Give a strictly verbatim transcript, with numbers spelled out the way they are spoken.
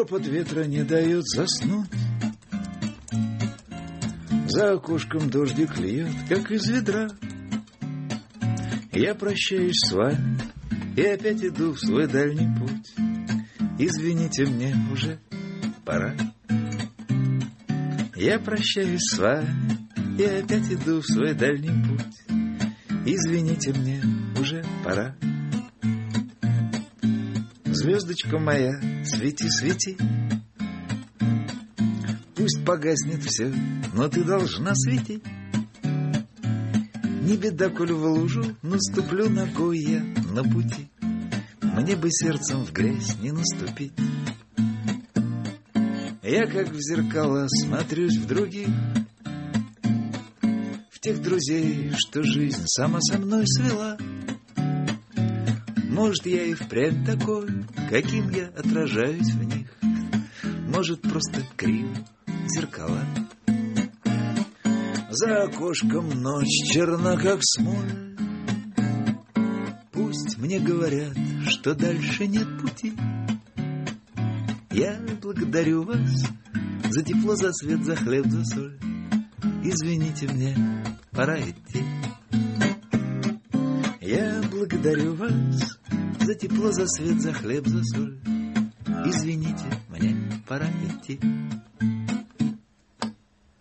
Шепот ветра не дает заснуть. За окошком дождик льет, как из ведра. Я прощаюсь с вами и опять иду в свой дальний путь. Извините, мне уже пора. Я прощаюсь с вами и опять иду в свой дальний путь. Извините, мне уже пора. Звездочка моя, свети, свети. Пусть погаснет все, но ты должна светить. Не беда, коль в лужу наступлю ногой я на пути. Мне бы сердцем в грязь не наступить. Я как в зеркала смотрюсь в других, в тех друзей, что жизнь сама со мной свела. Может, я и впрямь такой, каким я отражаюсь в них. Может, просто криво зеркала. За окошком ночь черна, как смоль. Пусть мне говорят, что дальше нет пути. Я благодарю вас за тепло, за свет, за хлеб, за соль. Извините, мне пора идти. Я благодарю вас за тепло, за свет, за хлеб, за соль. Извините, мне пора идти.